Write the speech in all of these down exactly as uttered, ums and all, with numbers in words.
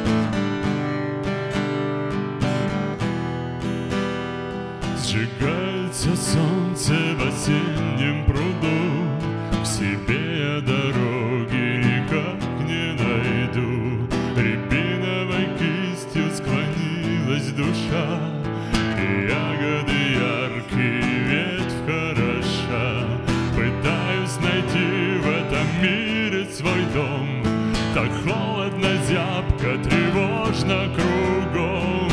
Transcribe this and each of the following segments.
Сжигается солнце в осеннем пруду, к себе я дороги никак не найду. Рябиновой кистью склонилась душа, и ягоды яркие, ветвь хороша. Пытаюсь найти в этом мире свой дом, так холодно, зябко, тревожно кругом.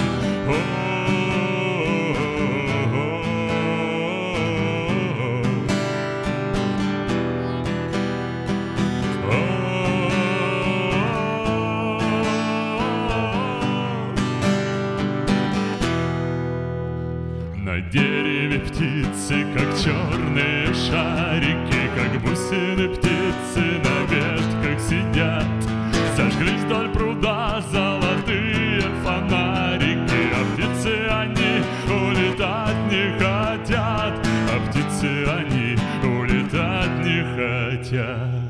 На дереве птицы, как черные шарики, как бусины птицы на ветках сидят. Зажглись вдоль пруда золотые фонарики, а птицы они улетать не хотят, а птицы они улетать не хотят.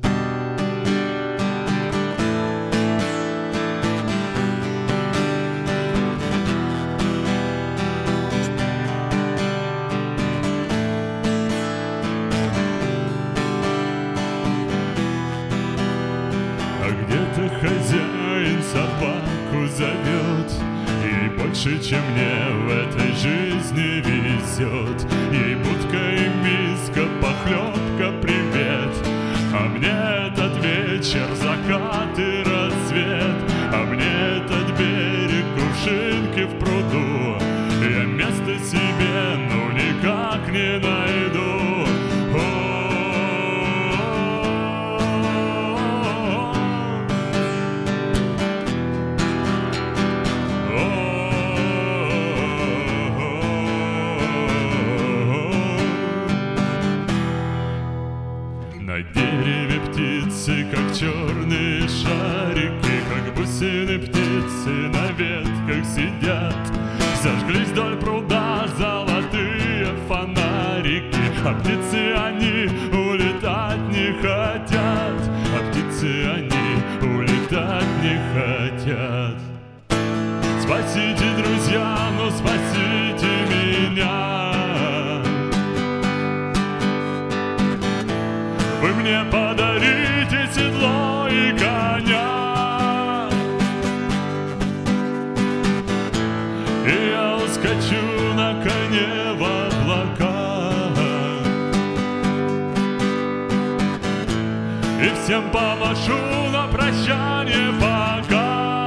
Где-то хозяин собаку зовет, ей больше, чем мне в этой жизни везет. Ей будка и миска, похлебка, привет. А мне этот вечер, закат и рассвет, а мне этот берег, кувшинки в пруду. Я место себе, ну никак не найду. На дереве птицы, как черные шарики, как бусины птицы на ветках сидят. Зажглись вдоль пруда золотые фонарики, а птицы они улетать не хотят, а птицы они улетать не хотят. Спасите, друзья, ну спасите меня. Вы мне подарите седло и коня, и я ускочу на коне в облака, и всем помашу на прощание пока.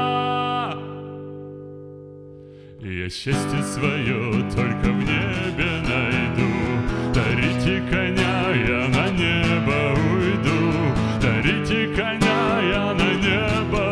Я счастье свое только в небе найду. Дарите коня, я на небо уйду. Дарите коня, я на небо